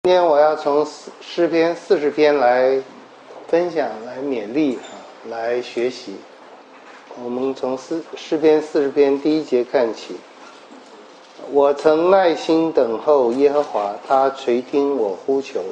今天我要从诗篇40篇来分享，来勉励来学习。我们从诗篇40篇第1节看起。我曾耐心等候耶和华，他垂听我呼求。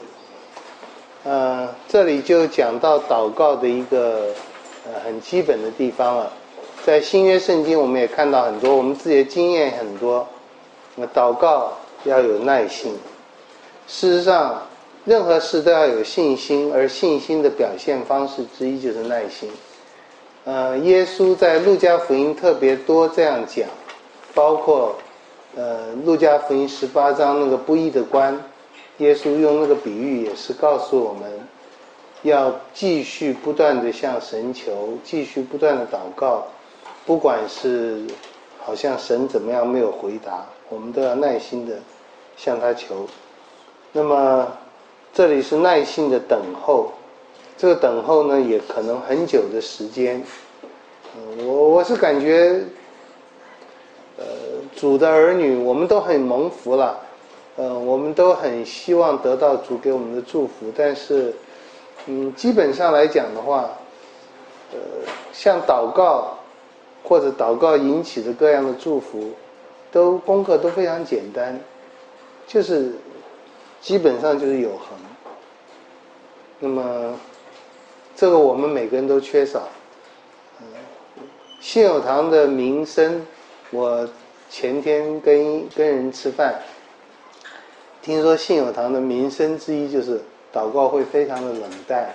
这里就讲到祷告的一个很基本的地方了。在新约圣经我们也看到很多，我们自己的经验很多。祷告要有耐心。事实上任何事都要有信心，而信心的表现方式之一就是耐心。耶稣在路加福音特别多这样讲，包括路加福音18章那个不义的官，耶稣用那个比喻也是告诉我们要继续不断的向神求，继续不断的祷告，不管是好像神怎么样没有回答，我们都要耐心的向他求。那么这里是耐心的等候，这个等候呢也可能很久的时间。我是感觉主的儿女我们都很蒙福了，我们都很希望得到主给我们的祝福，但是基本上来讲的话，像祷告或者祷告引起的各样的祝福功课都非常简单，就是基本上就是有恒。那么这个我们每个人都缺少。信友堂的名声，我前天跟人吃饭，听说信友堂的名声之一就是祷告会非常的冷淡。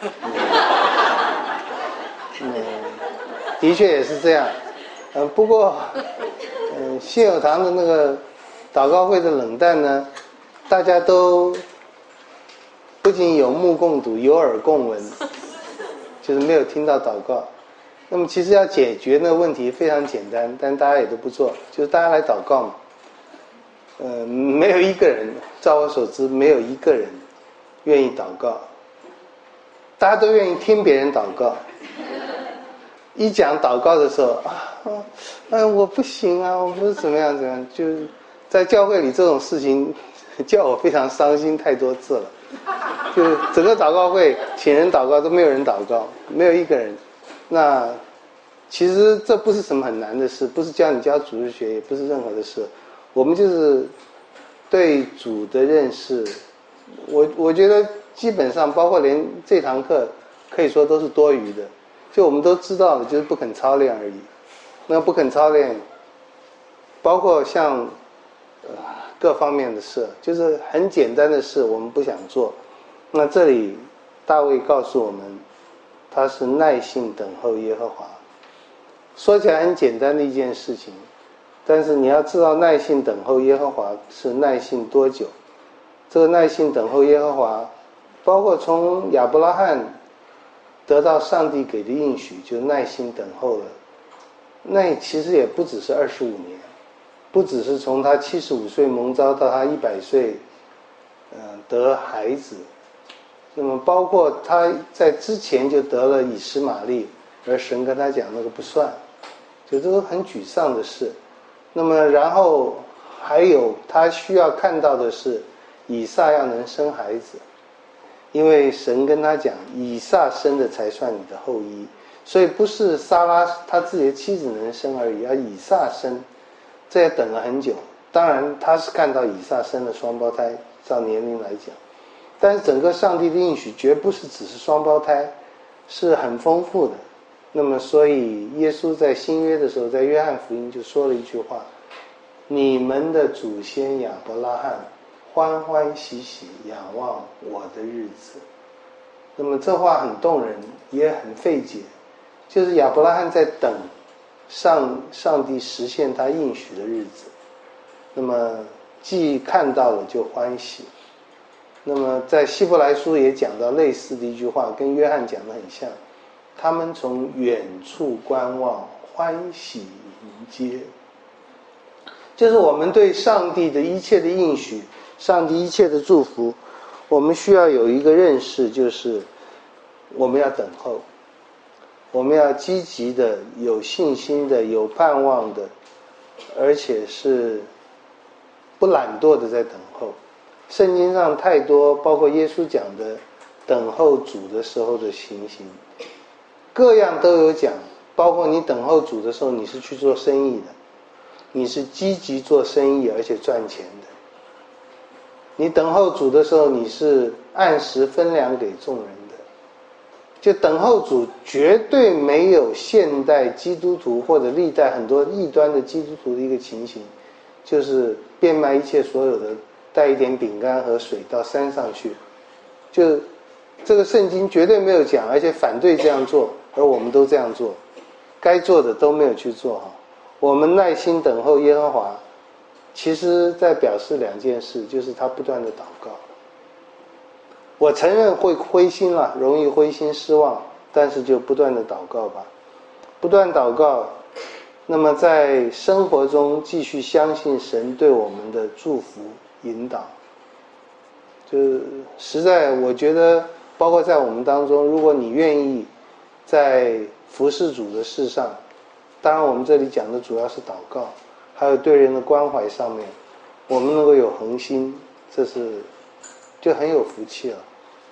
的确也是这样。不过信友堂的那个祷告会的冷淡呢，大家都不仅有目共睹，有耳共闻，就是没有听到祷告。那么其实要解决那个问题非常简单，但大家也都不做，就是大家来祷告嘛。没有一个人，照我所知没有一个人愿意祷告，大家都愿意听别人祷告。一讲祷告的时候我不行啊，我不是怎么样，就在教会里这种事情叫我非常伤心太多次了。就整个祷告会请人祷告都没有人祷告，没有一个人。那其实这不是什么很难的事，不是教你教主日学，也不是任何的事。我们就是对主的认识，我觉得基本上包括连这堂课可以说都是多余的，就我们都知道了，就是不肯操练而已。那不肯操练包括像各方面的事，就是很简单的事我们不想做。那这里大卫告诉我们，他是耐心等候耶和华。说起来很简单的一件事情，但是你要知道耐心等候耶和华是耐心多久。这个耐心等候耶和华包括从亚伯拉罕得到上帝给的应许就耐心等候了，那其实也不只是25年，不只是从他75岁蒙召到他100岁得孩子。那么包括他在之前就得了以实玛利，而神跟他讲那个不算，就这个很沮丧的事。那么然后还有他需要看到的是以撒要能生孩子，因为神跟他讲以撒生的才算你的后裔，所以不是撒拉他自己的妻子能生而已，要以撒生。这也等了很久。当然他是看到以撒生了双胞胎，照年龄来讲，但是整个上帝的应许绝不是只是双胞胎，是很丰富的。那么所以耶稣在新约的时候，在约翰福音就说了一句话，你们的祖先亚伯拉罕欢欢喜喜仰望我的日子。那么这话很动人，也很费解，就是亚伯拉罕在等上帝实现他应许的日子。那么既看到了就欢喜。那么在希伯来书也讲到类似的一句话，跟约翰讲的很像，他们从远处观望，欢喜迎接。就是我们对上帝的一切的应许，上帝一切的祝福，我们需要有一个认识，就是我们要等候，我们要积极的、有信心的、有盼望的，而且是不懒惰的在等候。 圣经上太多，包括耶稣讲的等候主的时候的情形，各样都有讲。包括你等候主的时候，你是去做生意的，你是积极做生意而且赚钱的。你等候主的时候，你是按时分粮给众人的。就等候主绝对没有现代基督徒或者历代很多异端的基督徒的一个情形，就是变卖一切所有的，带一点饼干和水到山上去。就这个圣经绝对没有讲，而且反对这样做，而我们都这样做，该做的都没有去做哈。我们耐心等候耶和华，其实在表示两件事，就是他不断的祷告。我承认会灰心了，容易灰心失望，但是就不断的祷告吧，不断祷告。那么在生活中继续相信神对我们的祝福引导。就实在我觉得，包括在我们当中，如果你愿意在服事主的事上，当然我们这里讲的主要是祷告，还有对人的关怀上面，我们能够有恒心，这是就很有福气了。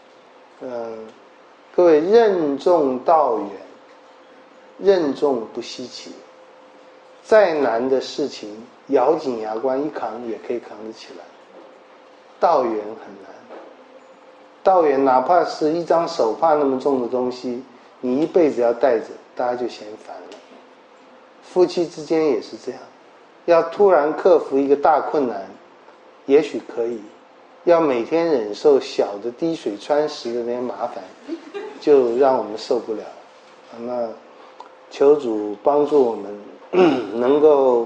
各位，任重道远，任重不稀奇。再难的事情，咬紧牙关一扛也可以扛得起来。道远很难，道远哪怕是一张手帕那么重的东西，你一辈子要带着，大家就嫌烦了。夫妻之间也是这样，要突然克服一个大困难，也许可以，要每天忍受小的滴水穿石的那些麻烦，就让我们受不了。那求主帮助我们能够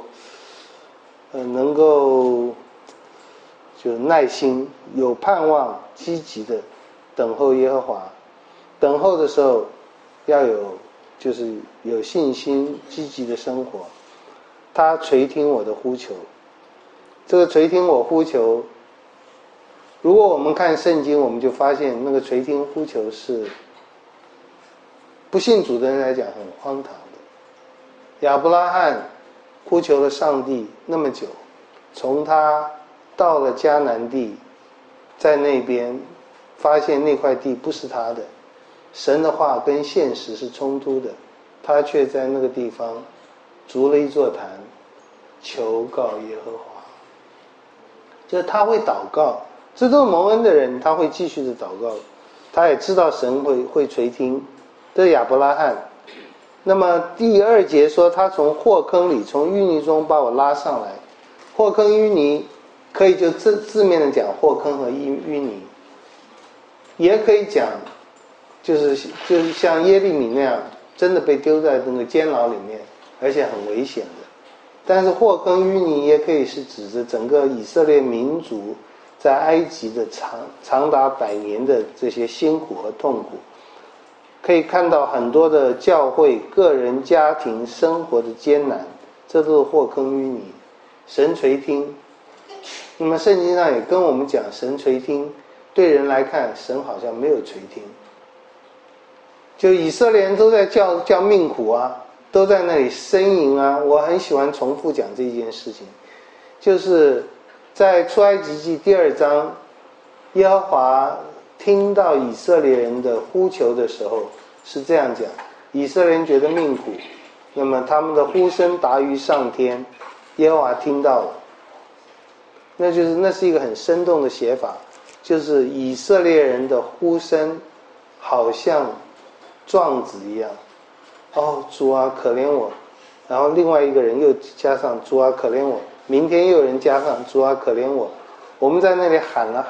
就耐心、有盼望、积极的等候耶和华。等候的时候要就是有信心、积极的生活。他垂听我的呼求。这个垂听我呼求，如果我们看圣经，我们就发现那个垂听呼求是不信主的人来讲很荒唐的。亚伯拉罕呼求了上帝那么久，从他到了迦南地，在那边发现那块地不是他的，神的话跟现实是冲突的，他却在那个地方筑了一座坛，求告耶和华。就是他会祷告，这都是蒙恩的人，他会继续的祷告，他也知道神会垂听。这是亚伯拉罕。那么第2节说，他从祸坑里，从淤泥中把我拉上来。祸坑淤泥可以就字面的讲祸坑和淤泥，也可以讲就是像耶利米那样真的被丢在那个监牢里面，而且很危险的。但是祸坑淤泥也可以是指着整个以色列民族在埃及的长达100年的这些辛苦和痛苦，可以看到很多的教会、个人、家庭生活的艰难，这都是祸坑淤泥。神垂听，那么圣经上也跟我们讲神垂听，对人来看神好像没有垂听。就以色列人都在叫命苦啊，都在那里呻吟啊。我很喜欢重复讲这件事情，就是在出埃及记第2章，耶和华听到以色列人的呼求的时候是这样讲：以色列人觉得命苦，那么他们的呼声达于上天，耶和华听到了。那是一个很生动的写法，就是以色列人的呼声好像壮子一样，哦，主啊可怜我，然后另外一个人又加上主啊可怜我，明天又有人加上主啊可怜我。我们在那里喊了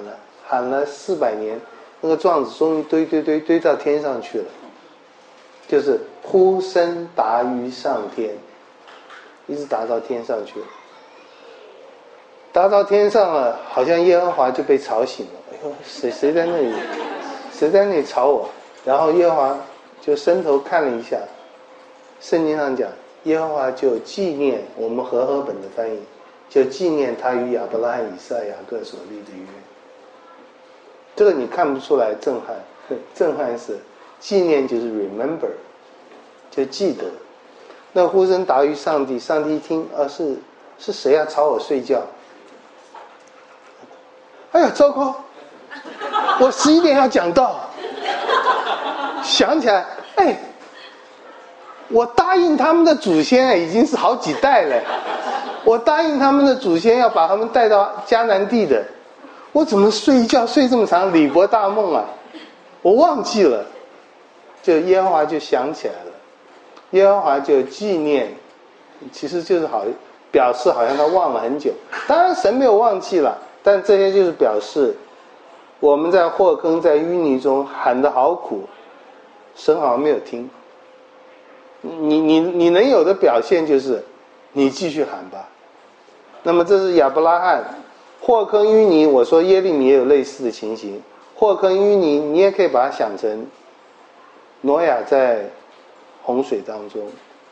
400年，那个壮子终于堆到天上去了，就是呼声达于上天，一直达到天上去了。达到天上了，好像耶和华就被吵醒了。哎呦，谁在那里吵我？然后耶和华就伸头看了一下，圣经上讲，耶和华就纪念，我们和合本的翻译，就纪念他与亚伯拉罕、以撒、雅各所立的约。这个你看不出来震撼，震撼是纪念，就是 remember， 就记得。那呼声达于上帝，上帝一听啊，是谁啊吵我睡觉？ 哎呀，糟糕，我11点要讲道。想起来，哎，我答应他们的祖先已经是好几代了，我答应他们的祖先要把他们带到迦南地的，我怎么睡一觉睡这么长，李博大梦啊，我忘记了。就耶和华就想起来了，耶和华就纪念，其实就是表示好像他忘了很久。当然神没有忘记了，但这些就是表示我们在祸坑在淤泥中喊得好苦，神好像没有听。你能有的表现就是你继续喊吧。那么这是亚伯拉罕祸坑淤泥，我说耶利米也有类似的情形。祸坑淤泥你也可以把它想成挪亚在洪水当中。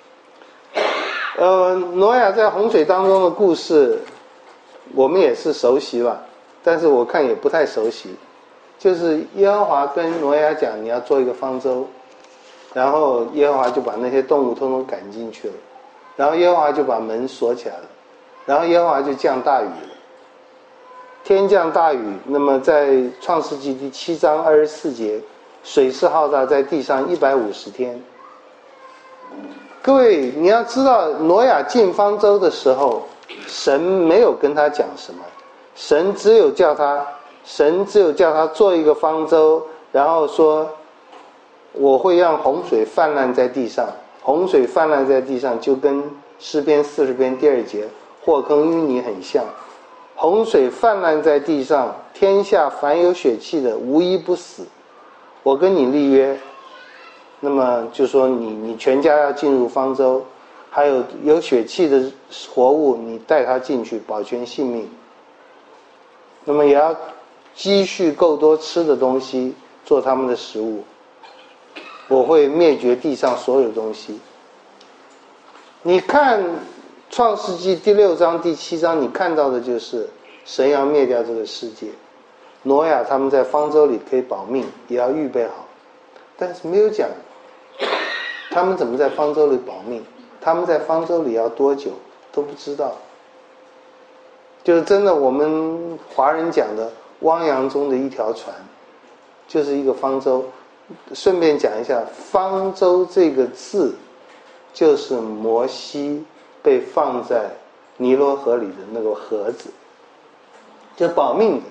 挪亚在洪水当中的故事我们也是熟悉吧，但是我看也不太熟悉。就是耶和华跟挪亚讲你要做一个方舟，然后耶和华就把那些动物通通赶进去了，然后耶和华就把门锁起来了，然后耶和华就降大雨了，天降大雨。那么在创世纪第7章24节，水势浩大，在地上150天。各位你要知道，挪亚进方舟的时候神没有跟他讲什么，神只有叫他做一个方舟，然后说我会让洪水泛滥在地上。洪水泛滥在地上就跟诗篇40篇第2节祸坑淤泥很像。洪水泛滥在地上，天下凡有血气的无一不死，我跟你立约。那么就说你全家要进入方舟，还有血气的活物你带他进去保全性命。那么也要积蓄够多吃的东西做他们的食物，我会灭绝地上所有东西。你看创世纪第6章第7章，你看到的就是神要灭掉这个世界，挪亚他们在方舟里可以保命，也要预备好，但是没有讲他们怎么在方舟里保命，他们在方舟里要多久都不知道。就是真的我们华人讲的汪洋中的一条船，就是一个方舟。顺便讲一下，方舟这个字就是摩西被放在尼罗河里的那个盒子，就保命的。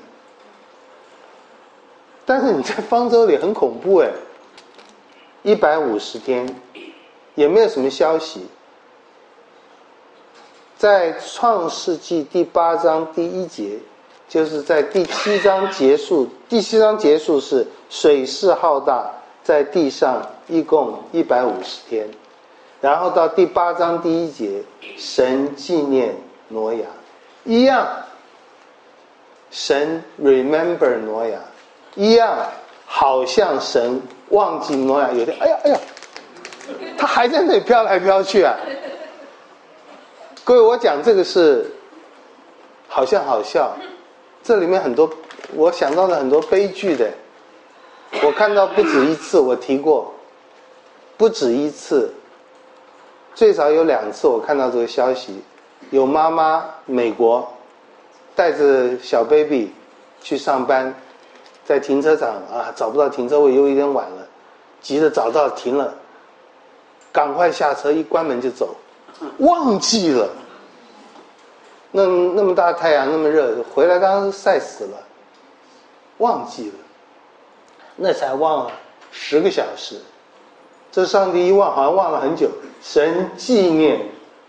但是你在方舟里很恐怖150天也没有什么消息。在创世纪第8章第1节，就是在第7章结束，第7章结束是水势浩大，在地上一共150天，然后到第8章第1节，神纪念挪亚，一样，神 remember 挪亚，一样，好像神忘记挪亚。有点哎呀，他还在那里飘来飘去啊。各位，我讲这个是好像好笑，这里面很多我想到了很多悲剧的，我看到不止一次，我提过不止一次，最少有2次我看到这个消息。有妈妈美国带着小 baby 去上班，在停车场找不到停车位，又有点晚了，急着找到停了，赶快下车，一关门就走，忘记了。那么大太阳那么热，回来当时晒死了，忘记了，那才忘了10个小时。这上帝一忘，好像忘了很久，神纪念。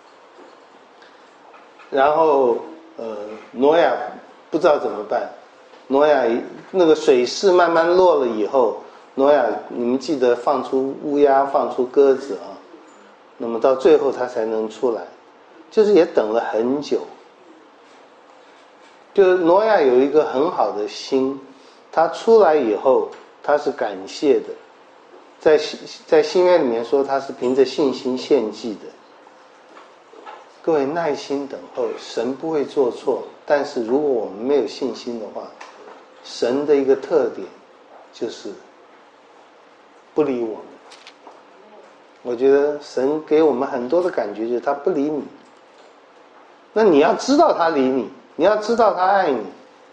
然后挪亚不知道怎么办，挪亚那个水势慢慢落了以后，挪亚你们记得放出乌鸦，放出鸽子那么到最后他才能出来，就是也等了很久。就是挪亚有一个很好的心，他出来以后他是感谢的，在新约里面说他是凭着信心献祭的。各位耐心等候，神不会做错，但是如果我们没有信心的话，神的一个特点就是不理我们。我觉得神给我们很多的感觉就是他不理你，那你要知道他理你，你要知道他爱你，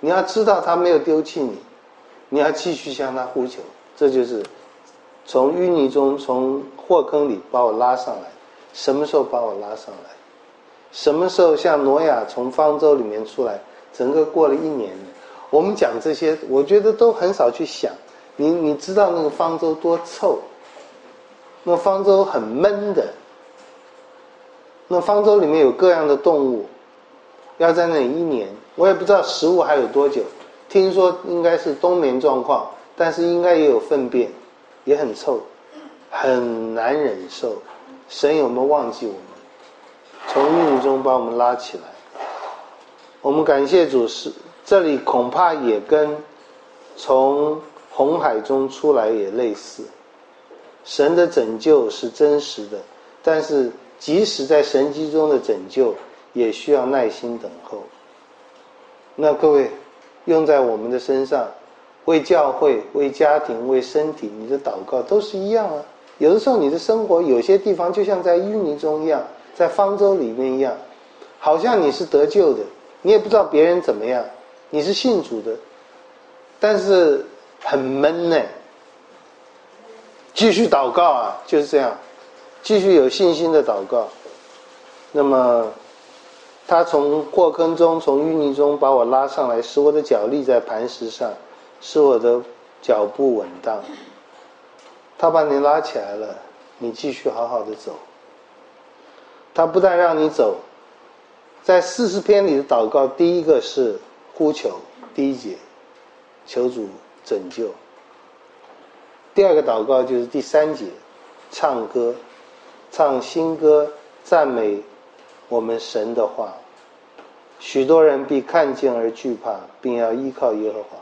你要知道他没有丢弃你，你要继续向他呼求。这就是从淤泥中，从祸坑里把我拉上来。什么时候把我拉上来？什么时候像挪亚从方舟里面出来？整个过了1年。我们讲这些，我觉得都很少去想。你知道那个方舟多臭？那方舟很闷的，那方舟里面有各样的动物，要在那里1年，我也不知道食物还有多久。听说应该是冬眠状况，但是应该也有粪便，也很臭，很难忍受。神有没有忘记我们？从淤泥中把我们拉起来。我们感谢主，是这里恐怕也跟从红海中出来也类似。神的拯救是真实的，但是即使在神迹中的拯救，也需要耐心等候。那各位，用在我们的身上，为教会、为家庭、为身体，你的祷告都是一样啊。有的时候你的生活有些地方就像在淤泥中一样，在方舟里面一样，好像你是得救的，你也不知道别人怎么样，你是信主的，但是很闷呢。继续祷告啊，就是这样，继续有信心的祷告。那么他从祸坑中，从淤泥中把我拉上来，使我的脚立在磐石上，使我的脚步稳当。他把你拉起来了，你继续好好的走。他不但让你走，在40篇里的祷告，第一个是呼求，第1节，求主拯救。第2个祷告就是第3节，唱歌，唱新歌，赞美我们神的话。许多人必看见而惧怕，并要依靠耶和华。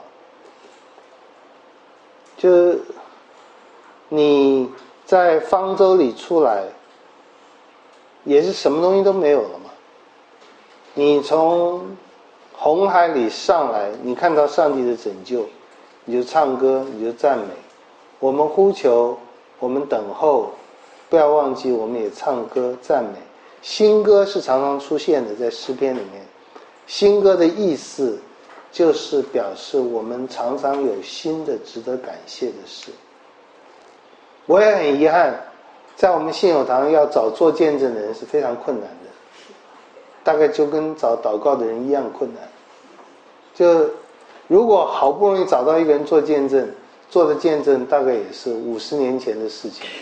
就是你在方舟里出来，也是什么东西都没有了嘛。你从红海里上来，你看到上帝的拯救，你就唱歌，你就赞美。我们呼求，我们等候，不要忘记我们也唱歌赞美。新歌是常常出现的，在诗篇里面。新歌的意思就是表示我们常常有新的值得感谢的事。我也很遗憾，在我们信友堂要找做见证的人是非常困难的，大概就跟找祷告的人一样困难。就如果好不容易找到一个人做见证，做的见证大概也是50年前的事情。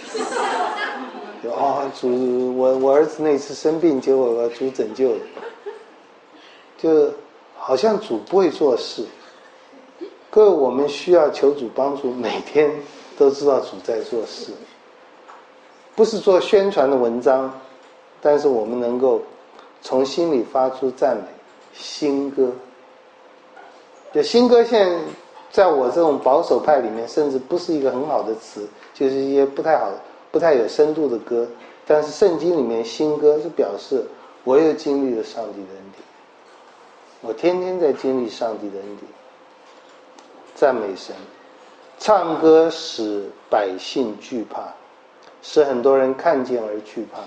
主，我儿子那次生病，结果主拯救了。就好像主不会做事。各位，我们需要求主帮助，每天都知道主在做事。不是做宣传的文章，但是我们能够从心里发出赞美。新歌，就新歌现在在我这种保守派里面，甚至不是一个很好的词，就是一些不太好、不太有深度的歌。但是圣经里面新歌是表示我又经历了上帝的恩典，我天天在经历上帝的恩典。赞美神，唱歌使百姓惧怕，使很多人看见而惧怕。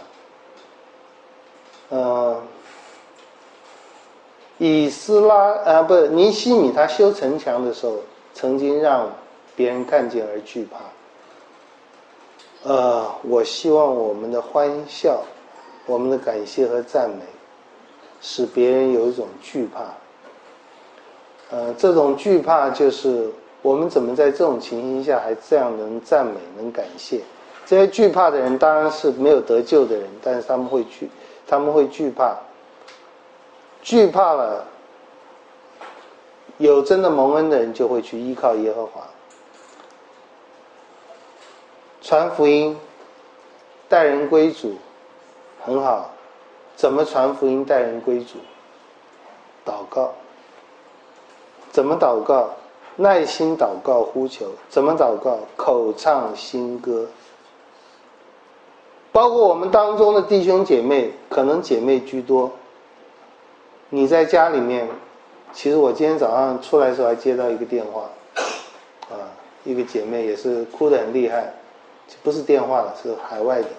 尼希米他修城墙的时候，曾经让别人看见而惧怕。我希望我们的欢笑，我们的感谢和赞美，使别人有一种惧怕。这种惧怕就是我们怎么在这种情形下还这样能赞美、能感谢。这些惧怕的人当然是没有得救的人，但是他们会惧怕，惧怕了。有真的蒙恩的人就会去依靠耶和华。传福音，带人归主，很好。怎么传福音带人归主？祷告。怎么祷告？耐心祷告呼求。怎么祷告？口唱新歌。包括我们当中的弟兄姐妹，可能姐妹居多。你在家里面，其实我今天早上出来的时候还接到一个电话，一个姐妹也是哭得很厉害，不是电话了，是海外的，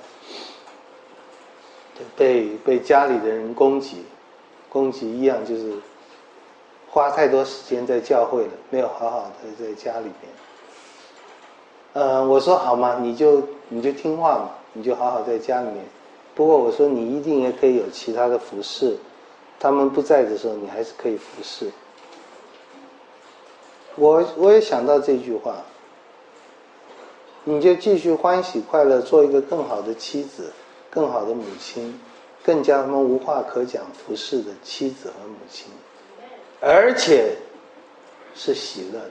被家里的人攻击一样，就是花太多时间在教会了，没有好好的在家里面。我说好嘛，你就听话嘛，你就好好在家里面。不过我说你一定也可以有其他的服事，他们不在的时候，你还是可以服事。我也想到这句话，你就继续欢喜快乐，做一个更好的妻子，更好的母亲，更加他们无话可讲服事的妻子和母亲，而且是喜乐的，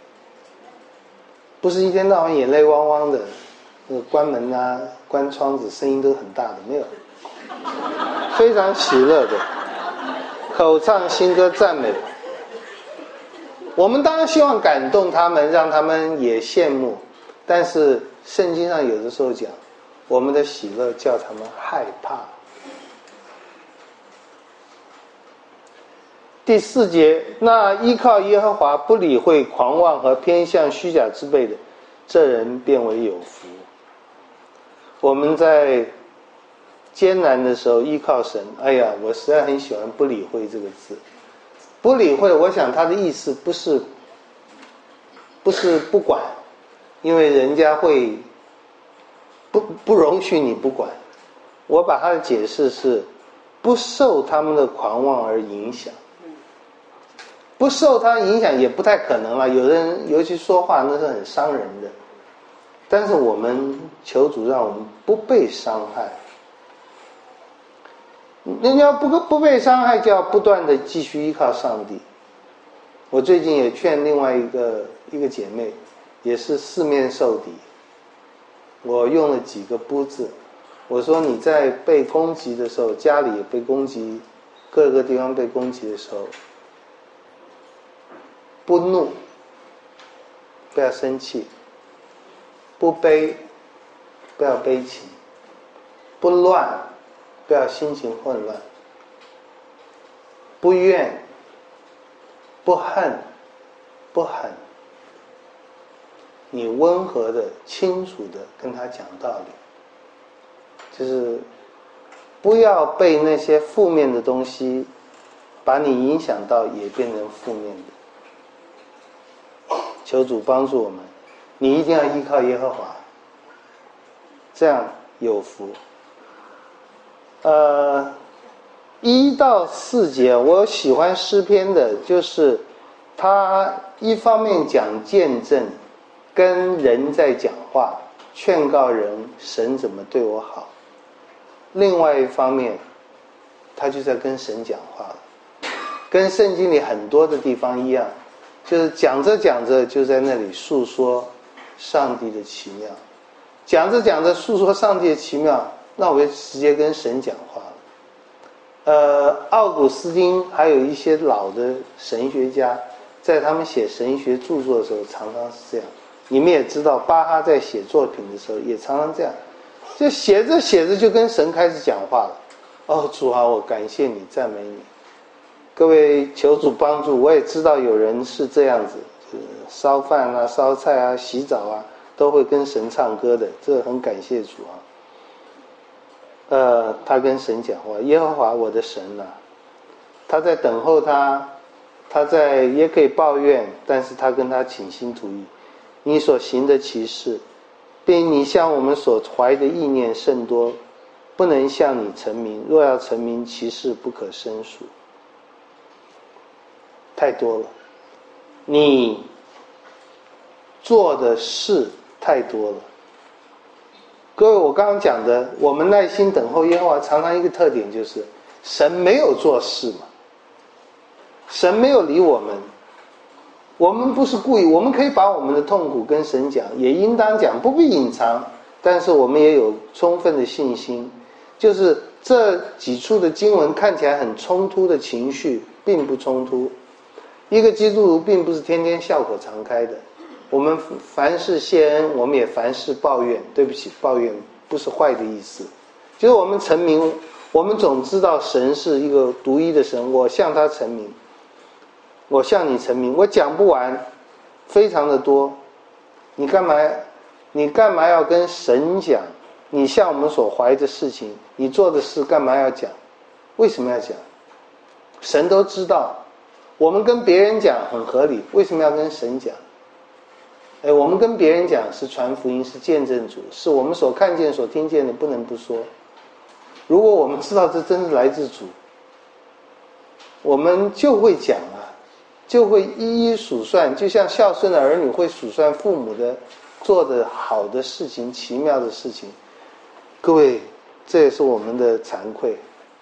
不是一天到晚眼泪汪汪的，那个关门啊、关窗子声音都很大的，没有，非常喜乐的，口唱新歌赞美。我们当然希望感动他们，让他们也羡慕，但是圣经上有的时候讲，我们的喜乐叫他们害怕。第4节，那依靠耶和华不理会狂妄和偏向虚假之辈的，这人变为有福。我们在艰难的时候依靠神，哎呀，我实在很喜欢不理会这个字。不理会，我想他的意思不是不管，因为人家会不容许你不管。我把他的解释是不受他们的狂妄而影响。不受他影响也不太可能了，有的人尤其说话那是很伤人的，但是我们求主让我们不被伤害。人家不被伤害，就要不断的继续依靠上帝。我最近也劝另外一个姐妹，也是四面受敌，我用了几个不字，我说你在被攻击的时候，家里也被攻击，各个地方被攻击的时候，不怒，不要生气，不悲，不要悲情，不乱，不要心情混乱，不怨，不恨，不狠，你温和的清楚的跟他讲道理，就是不要被那些负面的东西把你影响到也变成负面的。求主帮助我们，你一定要依靠耶和华，这样有福。1到4节，我喜欢诗篇的，就是他一方面讲见证，跟人在讲话，劝告人神怎么对我好；另外一方面，他就在跟神讲话了，跟圣经里很多的地方一样，就是讲着讲着就在那里诉说上帝的奇妙，讲着讲着诉说上帝的奇妙，那我就直接跟神讲话了。奥古斯丁还有一些老的神学家，在他们写神学著作的时候常常是这样。你们也知道巴哈在写作品的时候也常常这样，就写着写着就跟神开始讲话了。哦，主啊，我感谢你，赞美你。各位求主帮助，我也知道有人是这样子，就是烧饭啊、烧菜啊、洗澡啊，都会跟神唱歌的，这很感谢主啊。他跟神讲话，耶和华我的神啊，他在等候他，也可以抱怨，但是他跟他倾心吐意。你所行的奇事，并你向我们所怀的意念甚多，不能向你陈明，若要陈明，其事不可胜数。太多了，你做的事太多了。各位，我刚刚讲的，我们耐心等候耶和华，常常一个特点就是神没有做事嘛，神没有理我们，我们不是故意，我们可以把我们的痛苦跟神讲，也应当讲，不必隐藏，但是我们也有充分的信心，就是这几处的经文看起来很冲突的情绪并不冲突。一个基督徒并不是天天笑口常开的，我们凡事谢恩，我们也凡事抱怨。对不起，抱怨不是坏的意思，就是我们陈明，我们总知道神是一个独一的神，我向他陈明，我向你陈明，我讲不完，非常的多。你干嘛要跟神讲？你向我们所怀的事情，你做的事干嘛要讲？为什么要讲？神都知道， 我们跟别人讲很合理，为什么要跟神讲？我们跟别人讲是传福音，是见证主，是我们所看见所听见的，不能不说。如果我们知道这真是来自主，我们就会讲啊，就会一一数算，就像孝顺的儿女会数算父母的做的好的事情、奇妙的事情。各位，这也是我们的惭愧。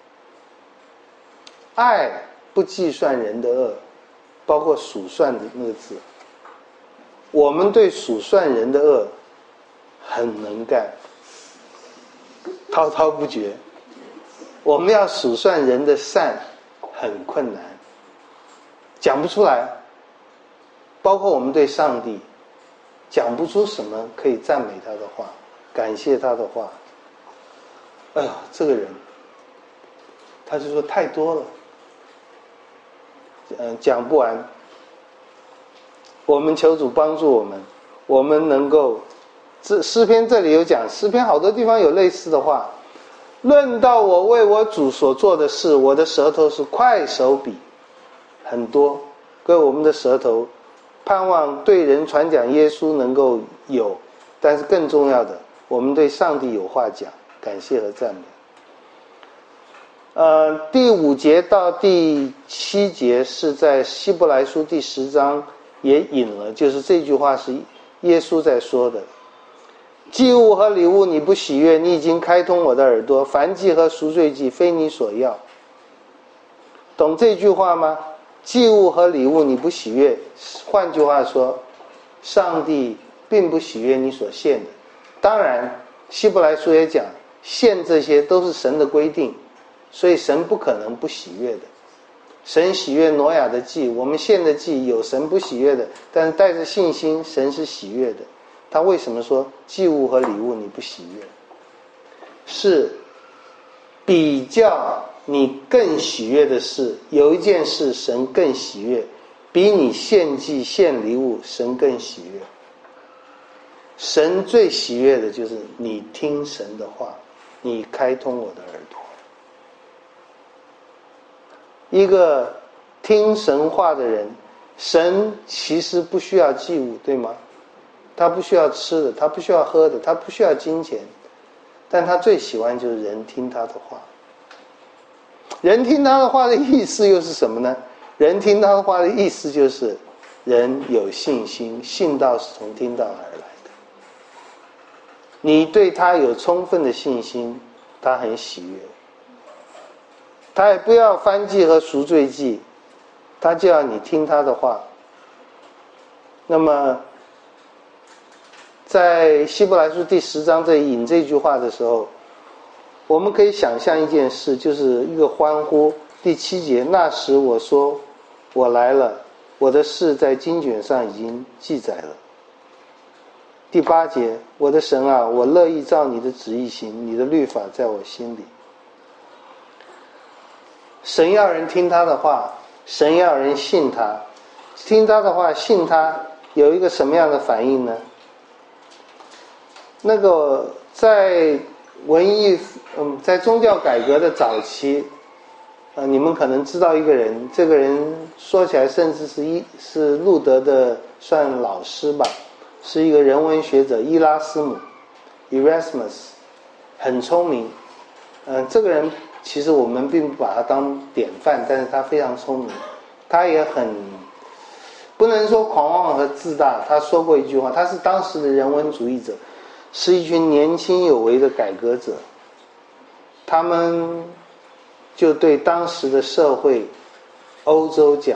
爱不计算人的恶，包括数算的那个字。我们对数算人的恶很能干，滔滔不绝。我们要数算人的善很困难，讲不出来。包括我们对上帝讲不出什么可以赞美他的话，感谢他的话。哎呀，这个人他就说太多了，讲不完。我们求主帮助我们，我们能够，诗篇这里有讲，诗篇好多地方有类似的话。论到我为我主所做的事，我的舌头是快手笔，很多。各位，我们的舌头盼望对人传讲耶稣能够有，但是更重要的，我们对上帝有话讲，感谢和赞美。第5节到第7节是在希伯来书第10章也引了，就是这句话是耶稣在说的。祭物和礼物你不喜悦，你已经开通我的耳朵，燔祭和赎罪祭非你所要。懂这句话吗？祭物和礼物你不喜悦，换句话说，上帝并不喜悦你所献的。当然希伯来书也讲，献这些都是神的规定，所以神不可能不喜悦的。神喜悦挪亚的祭，我们献的祭有神不喜悦的，但是带着信心，神是喜悦的。他为什么说祭物和礼物你不喜悦？是比较你更喜悦的事，有一件事神更喜悦，比你献祭献礼物神更喜悦。神最喜悦的就是你听神的话，你开通我的耳朵。一个听神话的人，神其实不需要祭物，对吗？他不需要吃的，他不需要喝的，他不需要金钱，但他最喜欢就是人听他的话。人听他的话的意思又是什么呢？人听他的话的意思就是人有信心，信道是从听道而来的。你对他有充分的信心，他很喜悦。他也不要燔祭和赎罪祭，他就要你听他的话。那么在希伯来书第10章这里引这句话的时候，我们可以想象一件事，就是一个欢呼。第7节，那时我说我来了，我的事在经卷上已经记载了。第8节，我的神啊，我乐意照你的旨意行，你的律法在我心里。神要人听他的话，神要人信他。听他的话，信他，有一个什么样的反应呢？那个在文艺在宗教改革的早期，你们可能知道一个人，这个人说起来甚至是路德的算老师吧，是一个人文学者伊拉斯姆 Erasmus， 很聪明。这个人其实我们并不把他当典范，但是他非常聪明，他也很不能说狂妄和自大。他说过一句话，他是当时的人文主义者，是一群年轻有为的改革者，他们就对当时的社会欧洲讲，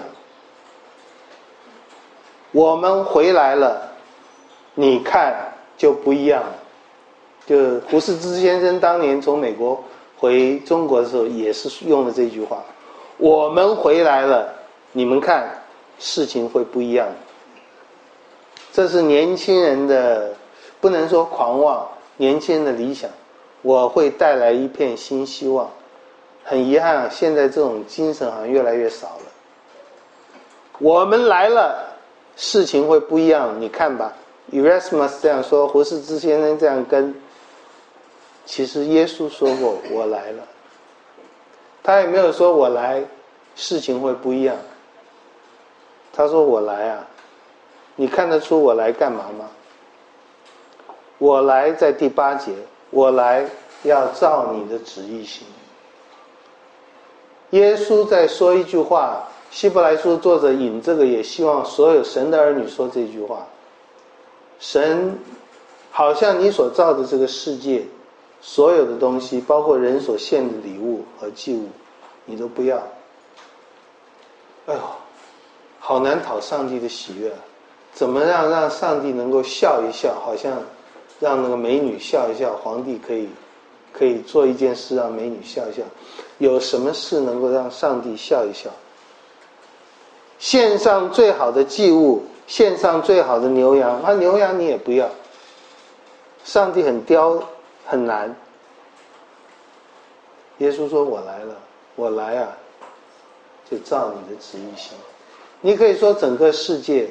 我们回来了，你看就不一样了。就胡适之先生当年从美国回中国的时候也是用了这句话，我们回来了，你们看事情会不一样。这是年轻人的，不能说狂妄，年轻人的理想，我会带来一片新希望。很遗憾，现在这种精神好像越来越少了。我们来了，事情会不一样，你看吧。Erasmus 这样说，胡适之先生这样跟。其实耶稣说过我来了，他也没有说我来事情会不一样。 他说我来啊，你看得出我来干嘛吗？我来在第8节，我来要照你的旨意行。耶稣在说一句话，希伯来书作者引这个也希望所有神的儿女说这句话，神好像你所造的这个世界所有的东西，包括人所献的礼物和祭物，你都不要。哎呦，好难讨上帝的喜悦啊！怎么让上帝能够笑一笑，好像让那个美女笑一笑，皇帝可以做一件事让美女笑一笑。有什么事能够让上帝笑一笑？献上最好的祭物，献上最好的牛羊，牛羊你也不要。上帝很刁，很难。耶稣说我来了，我来啊，就照你的旨意行。你可以说整个世界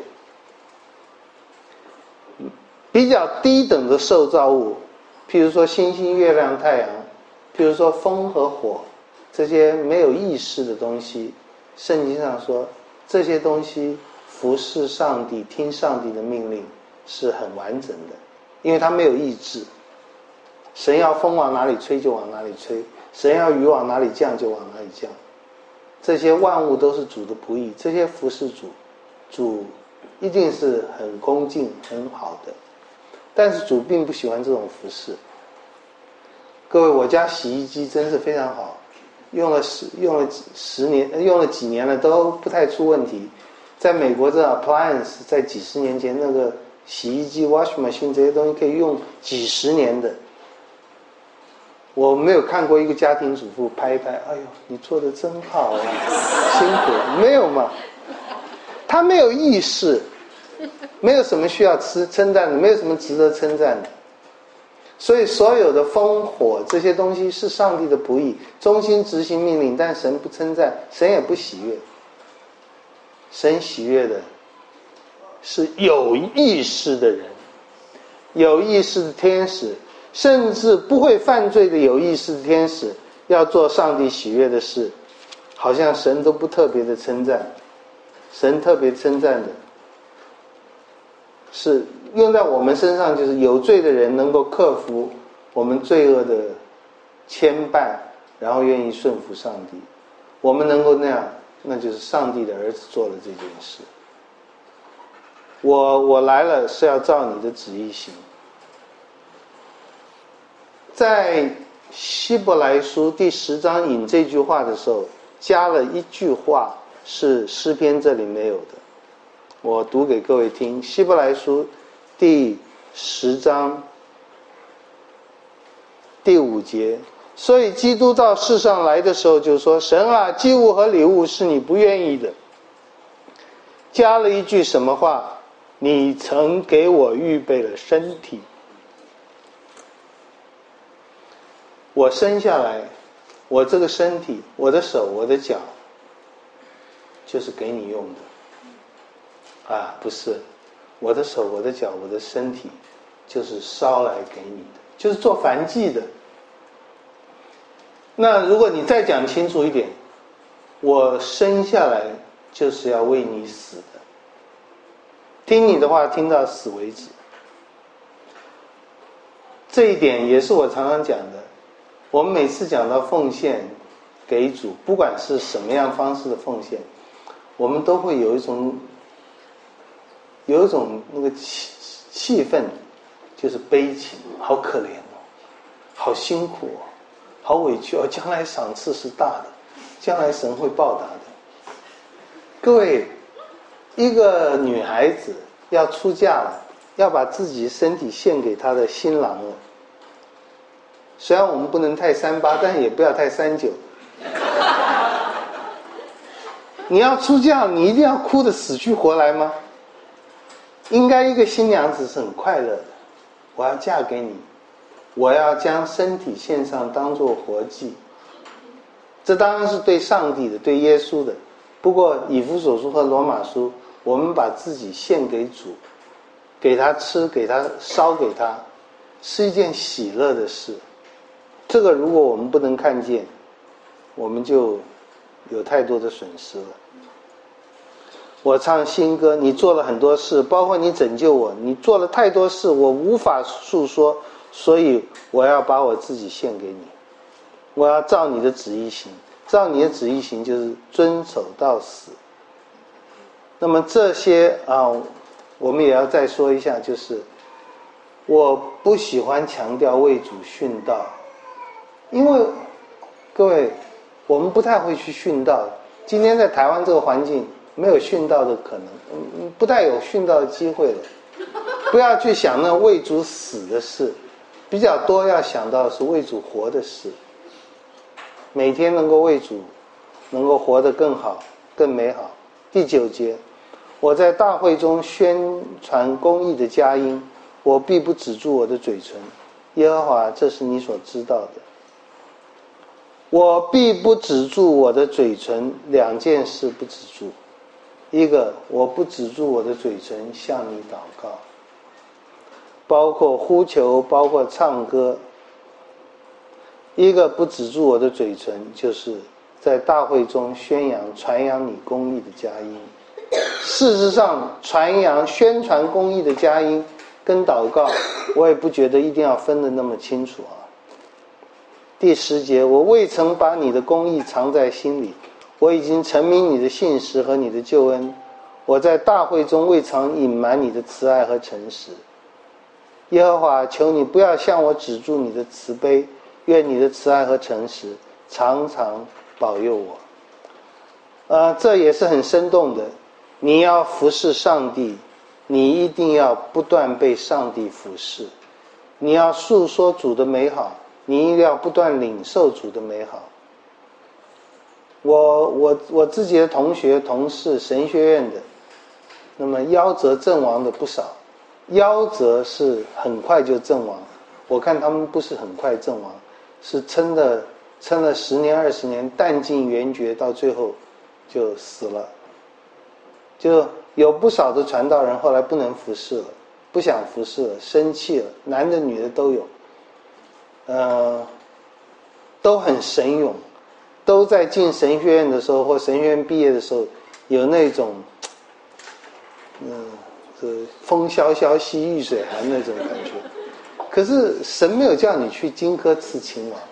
比较低等的受造物，譬如说星星、月亮、太阳，譬如说风和火，这些没有意识的东西，圣经上说这些东西服侍上帝，听上帝的命令是很完整的，因为它没有意志。神要风往哪里吹就往哪里吹，神要雨往哪里降就往哪里降。这些万物都是主的仆役，这些服侍主一定是很恭敬很好的，但是主并不喜欢这种服侍。各位，我家洗衣机真是非常好，用了10年，用了几年了都不太出问题。在美国这 appliance 在几十年前那个洗衣机 washing machine 这些东西可以用几十年的。我没有看过一个家庭主妇拍一拍，哎呦你做得真好啊，辛苦，没有嘛。他没有意识，没有什么需要称赞的，没有什么值得称赞的。所以所有的风火这些东西是上帝的仆役，忠心执行命令，但神不称赞，神也不喜悦。神喜悦的是有意识的人，有意识的天使，甚至不会犯罪的有意识的天使，要做上帝喜悦的事，好像神都不特别的称赞。神特别称赞的是用在我们身上，就是有罪的人能够克服我们罪恶的牵绊，然后愿意顺服上帝。我们能够那样，那就是上帝的儿子做了这件事。我来了是要照你的旨意行。在希伯来书第10章引这句话的时候，加了一句话是诗篇这里没有的，我读给各位听。希伯来书第10章第5节，所以基督到世上来的时候就说，神啊，祭物和礼物是你不愿意的。加了一句什么话？你曾给我预备了身体。我生下来，我这个身体，我的手，我的脚，就是给你用的啊，不是，我的手，我的脚，我的身体就是烧来给你的，就是做燔祭的。那如果你再讲清楚一点，我生下来就是要为你死的，听你的话听到死为止。这一点也是我常常讲的，我们每次讲到奉献给主，不管是什么样方式的奉献，我们都会有一种那个气氛，就是悲情，好可怜哦，好辛苦哦，好委屈哦，将来赏赐是大的，将来神会报答的。各位，一个女孩子要出嫁了，要把自己身体献给她的新郎了。虽然我们不能太38，但也不要太39。你要出嫁，你一定要哭得死去活来吗？应该一个新娘子是很快乐的，我要嫁给你，我要将身体献上当作活祭。这当然是对上帝的，对耶稣的。不过以弗所书和罗马书，我们把自己献给主，给他吃，给他烧给他，是一件喜乐的事。这个如果我们不能看见，我们就有太多的损失了。 我唱新歌，你做了很多事，包括你拯救我，你做了太多事，我无法诉说，所以我要把我自己献给你，我要照你的旨意行，照你的旨意行就是遵守到死。那么这些我们也要再说一下，就是我不喜欢强调为主殉道，因为各位我们不太会去殉道，今天在台湾这个环境没有殉道的可能，不太有殉道的机会了。不要去想那为主死的事，比较多要想到的是为主活的事，每天能够为主能够活得更好更美好。第9节，我在大会中宣传公义的佳音，我必不止住我的嘴唇，耶和华，这是你所知道的。我必不止住我的嘴唇，2件事不止住。一个，我不止住我的嘴唇向你祷告，包括呼求，包括唱歌。一个不止住我的嘴唇，就是在大会中传扬你公义的佳音。事实上，宣传公义的佳音跟祷告，我也不觉得一定要分得那么清楚啊。第10节，我未曾把你的公义藏在心里，我已经陈明你的信实和你的救恩，我在大会中未曾隐瞒你的慈爱和诚实。耶和华，求你不要向我止住你的慈悲，愿你的慈爱和诚实常常保佑我。这也是很生动的，你要服侍上帝，你一定要不断被上帝服侍，你要诉说主的美好，你一定要不断领受主的美好。我自己的同学同事神学院的，那么夭折阵亡的不少，夭折是很快就阵亡，我看他们不是很快阵亡，是撑了10年20年，弹尽援绝，到最后就死了。就有不少的传道人后来不能服侍了，不想服侍了，生气了，男的女的都有，都很神勇，都在进神学院的时候或神学院毕业的时候有那种风萧萧兮易水寒那种感觉。可是神没有叫你去荆轲刺秦王，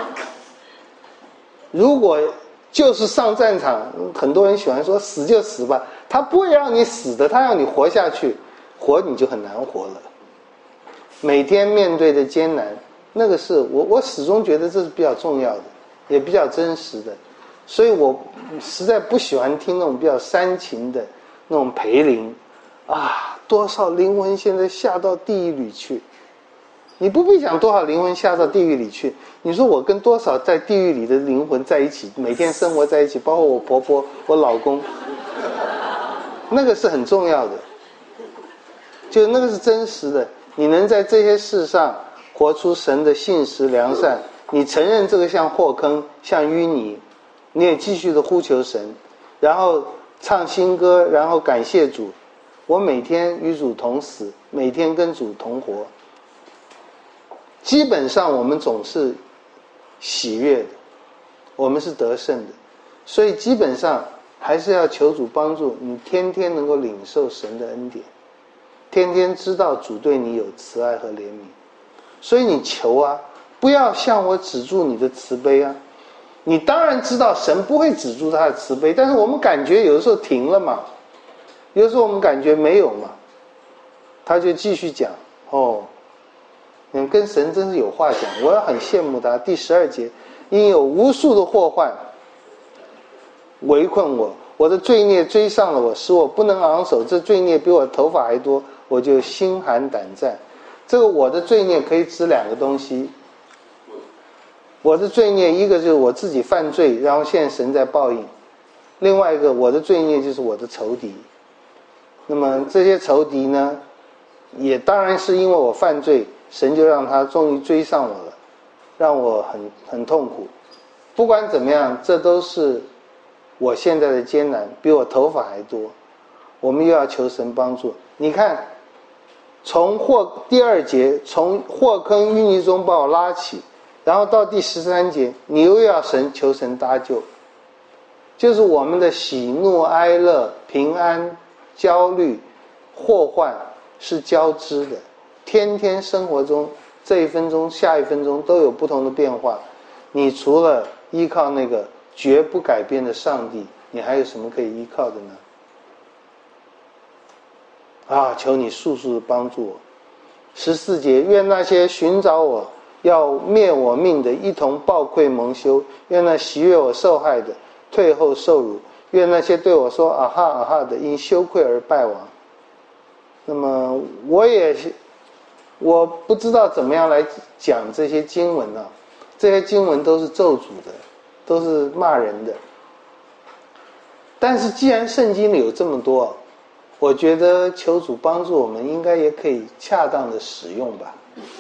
如果就是上战场，很多人喜欢说死就死吧，他不会让你死的，他让你活下去，活你就很难活了。每天面对的艰难，那个是我始终觉得这是比较重要的，也比较真实的。所以我实在不喜欢听那种比较煽情的那种培灵啊，多少灵魂现在下到地狱里去。你不必讲多少灵魂下到地狱里去，你说我跟多少在地狱里的灵魂在一起，每天生活在一起，包括我婆婆我老公，那个是很重要的，就那个是真实的。你能在这些事上活出神的信实良善，你承认这个像祸坑像淤泥，你也继续的呼求神，然后唱新歌，然后感谢主。我每天与主同死，每天跟主同活，基本上我们总是喜悦的，我们是得胜的，所以基本上还是要求主帮助你，天天能够领受神的恩典，天天知道主对你有慈爱和怜悯。所以你求啊，不要向我止住你的慈悲啊。你当然知道神不会止住他的慈悲，但是我们感觉有的时候停了嘛，有的时候我们感觉没有嘛，他就继续讲你跟神真是有话讲，我也很羡慕他。第12节，因有无数的祸患围困我，我的罪孽追上了我，使我不能昂首，这罪孽比我的头发还多，我就心寒胆战。这个我的罪孽可以指2个东西，我的罪孽一个就是我自己犯罪，然后现在神在报应，另外一个我的罪孽就是我的仇敌。那么这些仇敌呢，也当然是因为我犯罪，神就让他终于追上我了，让我很痛苦。不管怎么样，这都是我现在的艰难，比我头发还多，我们又要求神帮助。你看从第2节，从祸坑淤泥中把我拉起，然后到第13节，你又要求神搭救。 就是我们的喜怒哀乐、平安、焦虑、祸患是交织的，天天生活中这一分钟下一分钟都有不同的变化。你除了依靠那个绝不改变的上帝，你还有什么可以依靠的呢？求你速速的帮助我。14节，愿那些寻找我要灭我命的一同抱愧蒙羞，愿那喜悦我受害的退后受辱，愿那些对我说啊哈啊哈的因羞愧而败亡。那么我不知道怎么样来讲这些经文啊，这些经文都是咒诅的，都是骂人的。但是既然圣经里有这么多，我觉得求主帮助我们，应该也可以恰当的使用吧。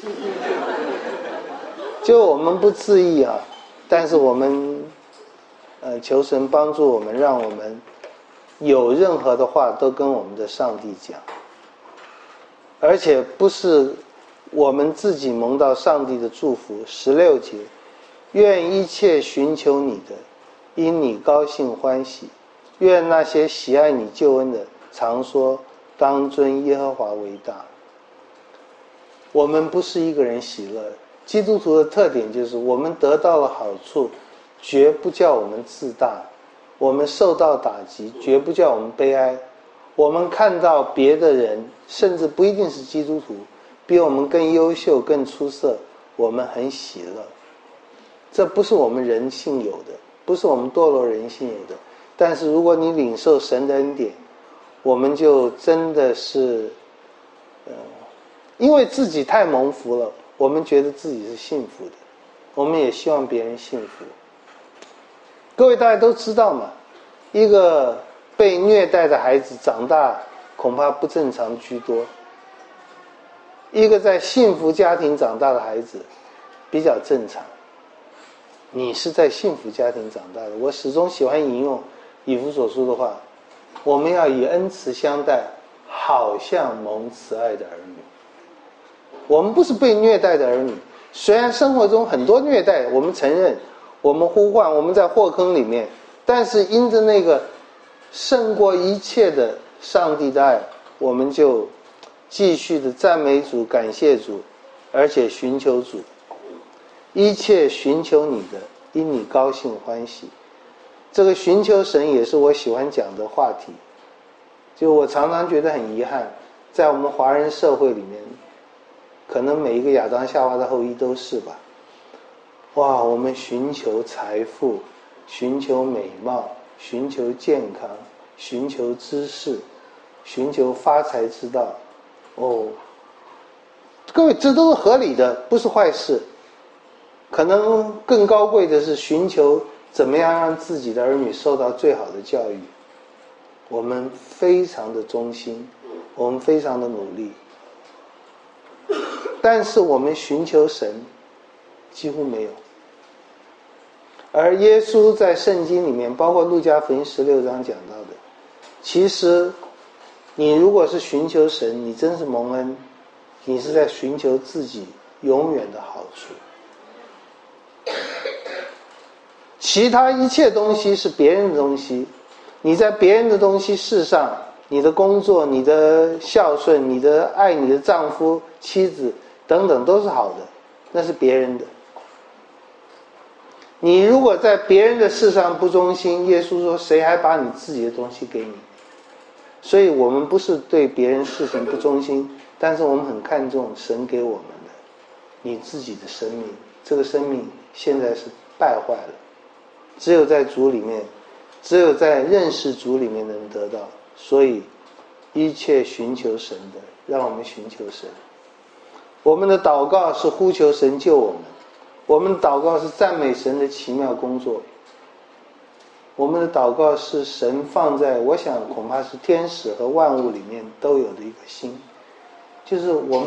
就我们不自意啊，但是我们求神帮助我们，让我们有任何的话都跟我们的上帝讲，而且不是我们自己蒙到上帝的祝福。16节，愿一切寻求你的因你高兴欢喜，愿那些喜爱你救恩的常说当尊耶和华为大。我们不是一个人喜乐，基督徒的特点就是我们得到了好处绝不叫我们自大，我们受到打击绝不叫我们悲哀，我们看到别的人甚至不一定是基督徒比我们更优秀更出色，我们很喜乐。这不是我们人性有的，不是我们堕落人性有的。但是如果你领受神的恩典，我们就真的是因为自己太蒙福了，我们觉得自己是幸福的，我们也希望别人幸福。各位大家都知道嘛，一个被虐待的孩子长大恐怕不正常居多，一个在幸福家庭长大的孩子比较正常。你是在幸福家庭长大的，我始终喜欢引用以弗所书的话，我们要以恩慈相待，好像蒙慈爱的儿女。我们不是被虐待的儿女，虽然生活中很多虐待，我们承认，我们呼唤，我们在祸坑里面，但是因着那个胜过一切的上帝的爱，我们就继续的赞美主，感谢主，而且寻求主。一切寻求你的因你高兴欢喜。这个寻求神也是我喜欢讲的话题。就我常常觉得很遗憾，在我们华人社会里面，可能每一个亚当夏娃的后裔都是吧。我们寻求财富，寻求美貌，寻求健康，寻求知识，寻求发财之道。各位，这都是合理的，不是坏事。可能更高贵的是寻求怎么样让自己的儿女受到最好的教育。我们非常的忠心，我们非常的努力，但是我们寻求神几乎没有。而耶稣在圣经里面，包括路加福音16章讲到的，其实你如果是寻求神，你真是蒙恩，你是在寻求自己永远的好处。其他一切东西是别人的东西，你在别人的东西事上，你的工作，你的孝顺，你的爱你的丈夫妻子等等都是好的，那是别人的。你如果在别人的事上不忠心，耶稣说谁还把你自己的东西给你。所以我们不是对别人事情不忠心，但是我们很看重神给我们的你自己的生命。这个生命现在是败坏了，只有在主里面，只有在认识主里面能得到。所以一切寻求神的，让我们寻求神。我们的祷告是呼求神救我们，我们的祷告是赞美神的奇妙工作，我们的祷告是神放在我想恐怕是天使和万物里面都有的一个心，就是我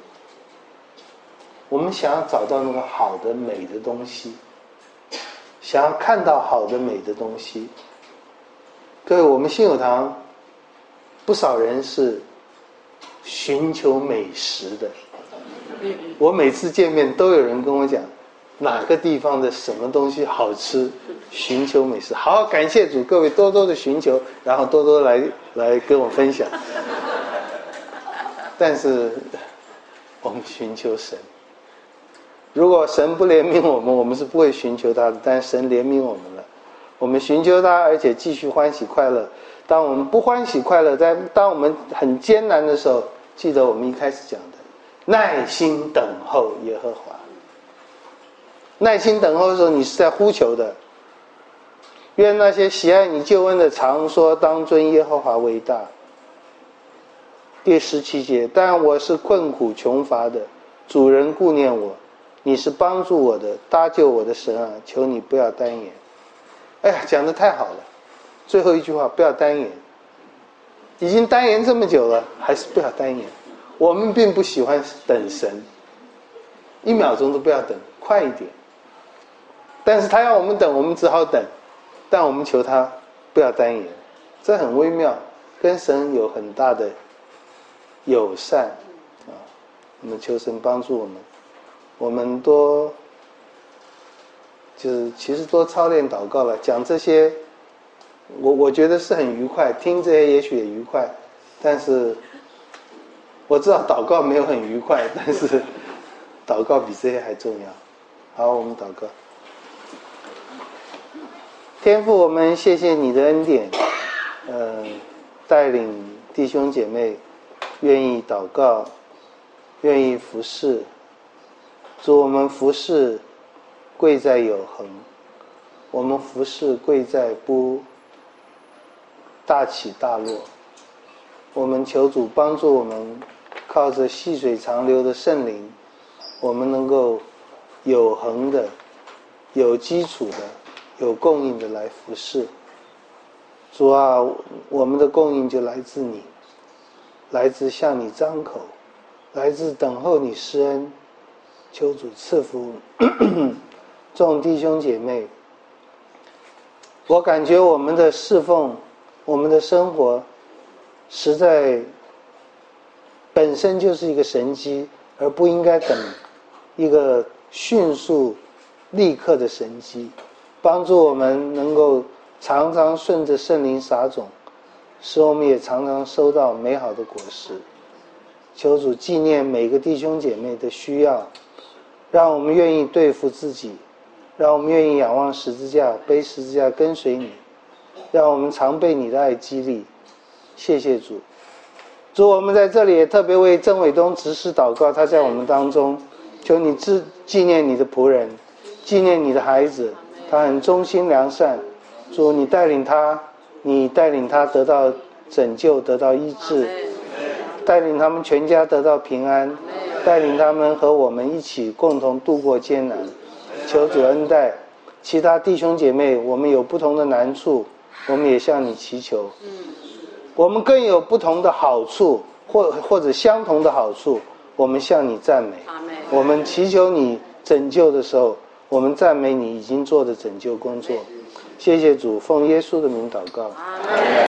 们想要找到那个好的美的东西，想要看到好的美的东西。各位，我们信友堂不少人是寻求美食的，我每次见面都有人跟我讲， 哪个地方的什么东西好吃，寻求美食。好，感谢主，各位多多的寻求，然后多多来跟我分享。但是我们寻求神，如果神不怜悯我们，我们是不会寻求他的。但神怜悯我们了，我们寻求他，而且继续欢喜快乐。当我们不欢喜快乐，当我们很艰难的时候，记得我们一开始讲的，耐心等候耶和华。耐心等候的时候，你是在呼求的。愿那些喜爱你救恩的常说，当尊耶和华为大。第17节，但我是困苦穷乏的，主人顾念我，你是帮助我的，搭救我的神啊，求你不要单言。哎呀，讲得太好了，最后一句话，不要单言。已经单言这么久了，还是不要单言。我们并不喜欢等神，1秒钟都不要等，快一点。但是他要我们等，我们只好等，但我们求他不要单言，这很微妙，跟神有很大的友善啊。我们求神帮助我们，我们多其实多操练祷告了。讲这些，我觉得是很愉快，听这些也许也愉快，但是我知道祷告没有很愉快，但是祷告比这些还重要。好，我们祷告。天父，我们谢谢你的恩典，带领弟兄姐妹愿意祷告，愿意服侍。主，我们服侍贵在有恒，我们服侍贵在不大起大落。我们求主帮助我们，靠着细水长流的圣灵，我们能够有恒的、有基础的、有供应的来服侍。主啊，我们的供应就来自你，来自向你张口，来自等候你施恩。求主赐福众弟兄姐妹。我感觉我们的侍奉，我们的生活实在本身就是一个神迹，而不应该等一个迅速立刻的神迹。帮助我们能够常常顺着圣灵撒种，使我们也常常收到美好的果实。求主纪念每个弟兄姐妹的需要，让我们愿意对付自己，让我们愿意仰望十字架，背十字架跟随你，让我们常被你的爱激励。谢谢主。主，我们在这里也特别为郑伟东执事祷告，他在我们当中，求你纪念你的仆人，纪念你的孩子，他很忠心良善。主，你带领他得到拯救，得到医治，带领他们全家得到平安，带领他们和我们一起共同度过艰难。求主恩待其他弟兄姐妹，我们有不同的难处，我们也向你祈求。我们更有不同的好处，或者相同的好处，我们向你赞美。我们祈求你拯救的时候，我们赞美你已经做的拯救工作。谢谢主，奉耶稣的名祷告。